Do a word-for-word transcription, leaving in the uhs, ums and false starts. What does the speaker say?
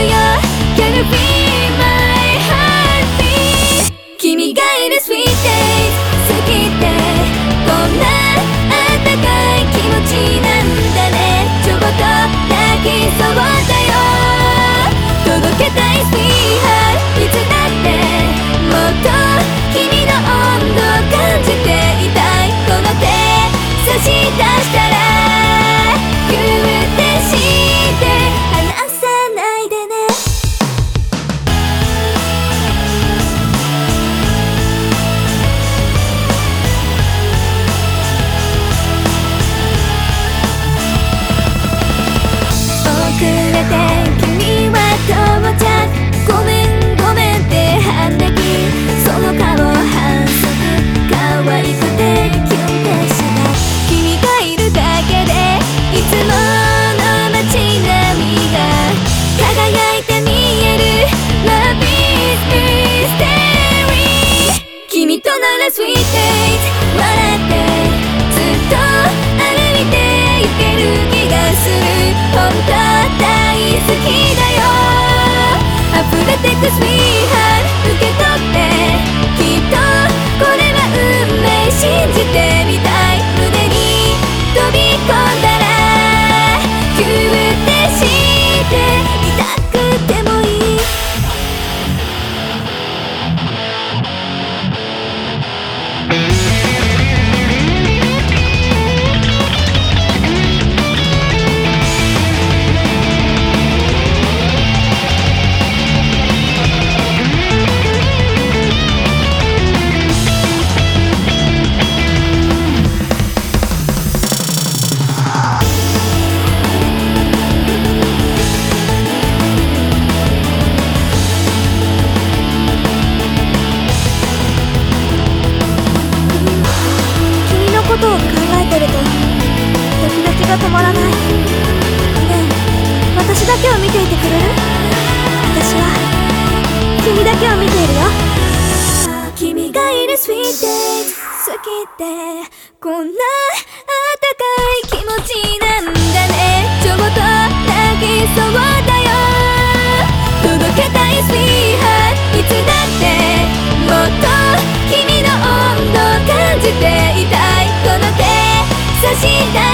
よ Can you be my heartbeat 君がいる Sweet days 好きってこんなあったかい気持ちなんだねちょっと泣きそうだよ届けたい Sweetheart いつだってもっと君の温度を感じていたいこの手差し出したら言ってして離さないでね遅れて君は到着ごめんごめんって反撃その顔反則可愛くてキュンってした君がいるだけでいつもの街並みが輝いて見える Love is mystery 君となら Sweet days 笑ってずっと歩いていける気がする本当大好きだよ溢れてく Sweetheart 受け取ってきっとこれは運命信じてみたい胸に飛び込んだらギュってして痛くてもいいことを考えてるとドキドキが止まらないねえ私だけを見ていてくれる私は君だけを見ているよ君がいる Sweet days 好きってこんなあったかい気持ちなんだねちょっと泣きそうだよ届けたい Sweetheart いつだってもっと君の温度を感じていたいこの手差し出